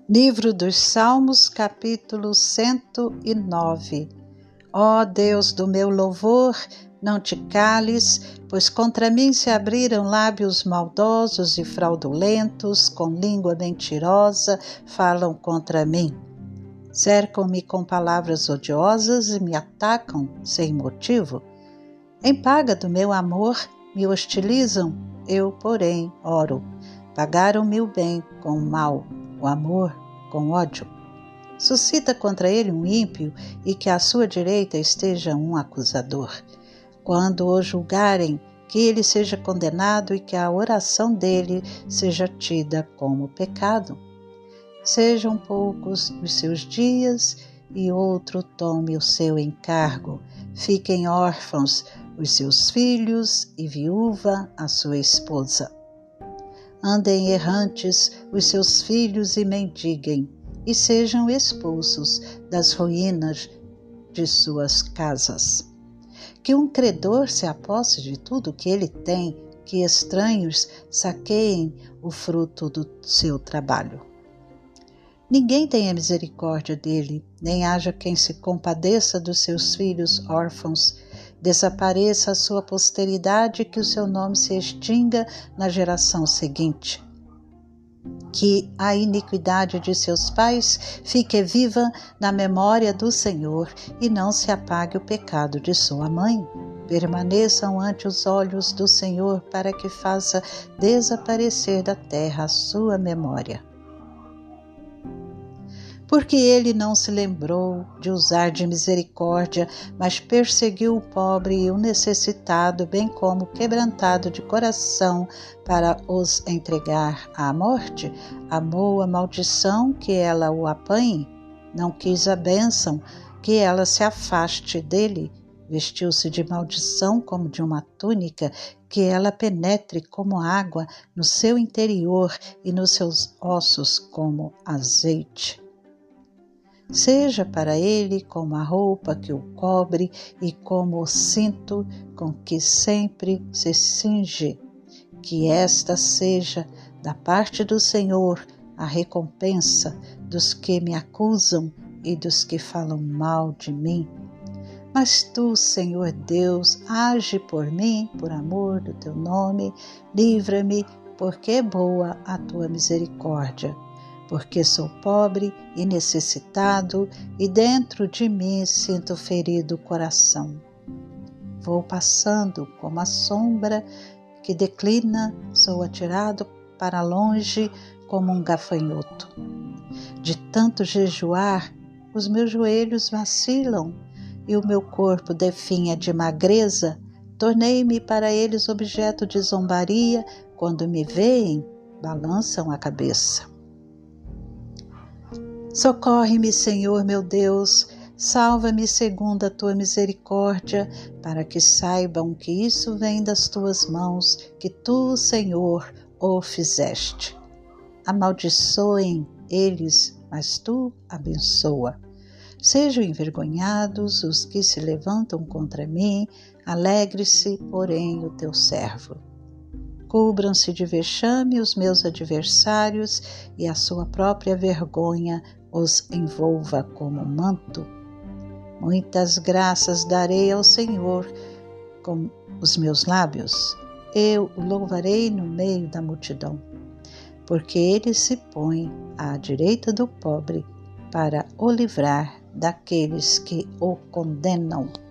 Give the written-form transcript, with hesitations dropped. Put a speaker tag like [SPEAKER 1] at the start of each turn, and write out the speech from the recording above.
[SPEAKER 1] Livro dos Salmos, capítulo 109. Ó Deus do meu louvor, não te cales, pois contra mim se abriram lábios maldosos e fraudulentos, com língua mentirosa, falam contra mim. Cercam-me com palavras odiosas e me atacam sem motivo. Em paga do meu amor, me hostilizam, eu, porém, oro. Pagaram-me o bem com o mal, o amor com ódio. Suscita contra ele um ímpio e que à sua direita esteja um acusador. Quando o julgarem, que ele seja condenado e que a oração dele seja tida como pecado. Sejam poucos os seus dias e outro tome o seu encargo. Fiquem órfãos os seus filhos e viúva a sua esposa. Andem errantes os seus filhos e mendiguem, e sejam expulsos das ruínas de suas casas. Que um credor se aposse de tudo que ele tem, que estranhos saqueiem o fruto do seu trabalho. Ninguém tenha misericórdia dele, nem haja quem se compadeça dos seus filhos órfãos. Desapareça a sua posteridade, que o seu nome se extinga na geração seguinte. Que a iniquidade de seus pais fique viva na memória do Senhor e não se apague o pecado de sua mãe. Permaneçam ante os olhos do Senhor para que faça desaparecer da terra a sua memória. Porque ele não se lembrou de usar de misericórdia, mas perseguiu o pobre e o necessitado, bem como o quebrantado de coração, para os entregar à morte. Amou a maldição, que ela o apanhe, não quis a bênção, que ela se afaste dele. Vestiu-se de maldição como de uma túnica, que ela penetre como água no seu interior e nos seus ossos como azeite. Seja para ele como a roupa que o cobre e como o cinto com que sempre se cinge. Que esta seja, da parte do Senhor, a recompensa dos que me acusam e dos que falam mal de mim. Mas tu, Senhor Deus, age por mim, por amor do teu nome, livra-me, porque é boa a tua misericórdia. Porque sou pobre e necessitado, e dentro de mim sinto ferido o coração. Vou passando como a sombra que declina, sou atirado para longe como um gafanhoto. De tanto jejuar, os meus joelhos vacilam, e o meu corpo definha de magreza. Tornei-me para eles objeto de zombaria, quando me veem, balançam a cabeça. Socorre-me, Senhor meu Deus, salva-me segundo a tua misericórdia, para que saibam que isso vem das tuas mãos, que tu, Senhor, o fizeste. Amaldiçoem eles, mas tu abençoa. Sejam envergonhados os que se levantam contra mim, alegre-se, porém, o teu servo. Cubram-se de vexame os meus adversários, e a sua própria vergonha os envolva como manto. Muitas graças darei ao Senhor com os meus lábios. Eu o louvarei no meio da multidão, porque ele se põe à direita do pobre para o livrar daqueles que o condenam.